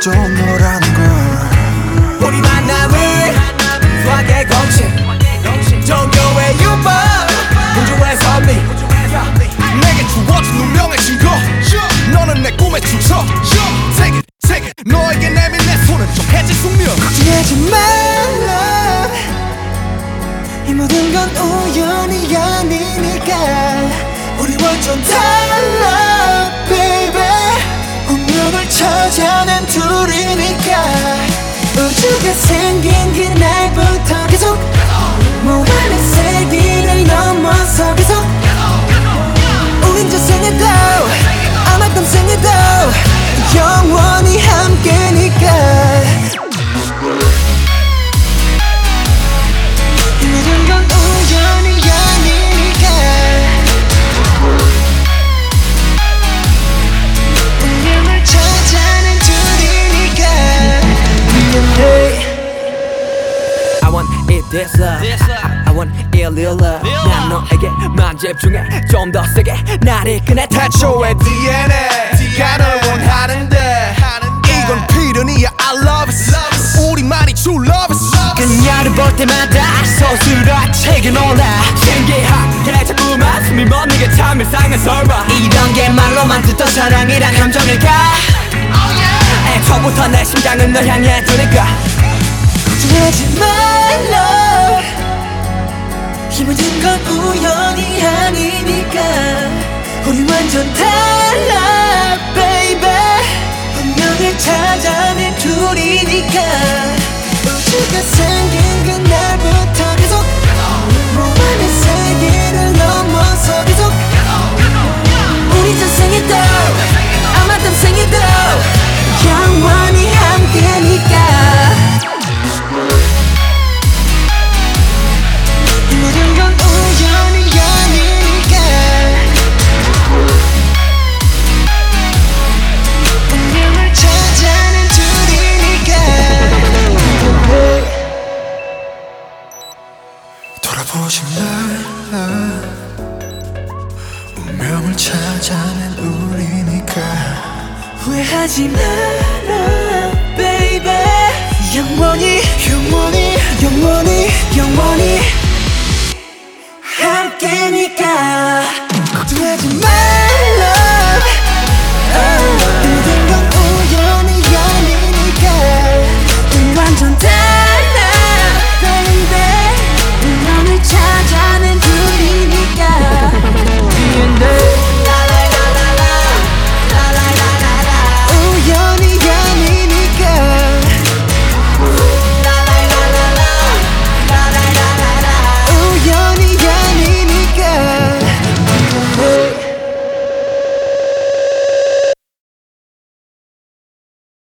좀 너라는 걸. 우리 만남을 수학의 공식 종교의 유법 우주의 선미 내게 주어진 운명의 증거. 너는 내 꿈의 출처. Take it 너에게 내민 내 손은 좀 해질 숙명. 걱정하지 말라 이 모든 건 우연이 아니니까 우리 완전 달라 baby 운명을 찾아낸 둘이니까 우주가 생긴 그날부터 계속 무한의 세기를 넘어서 계속 우린 저 생에도 아마 다음 생에도 영원히 함께니까 이 모든 건 우연이 아니니까 운명을 찾아낸 둘이니까 I want it this love I want it real love 난 너에게만 집중해 좀 더 세게 나를 꺼내 태초의 DNA가 널 원하는데 이건 필연이야. I love it 우리만이 true love it. 그녀를 볼 때마다 서술아 책에 놀라 신기하게 자꾸만 숨이 멎는 게 참 일상의 설마 이런 게 말로만 듣던 사랑이란 감정일까 애초부터 내 심장은 널 향해 두니까 걱정하지 말라 이 모든 건 우연이 아니니까 우리 완전 달라 baby 운명을 찾아낸 둘이니까 우주가 생긴 그날부터 계속 무한의 세계를 넘어서 계속 우리 저 생에도 아마 다음 생에도 영원히 함께니까 이 모든 건 우연이 아니니까 운명을 찾아낸 둘이니까 돌아보지 마. 운명을 찾아낸 우리니까 후회하지 마라 baby 영원히 영원히 영원히 영원히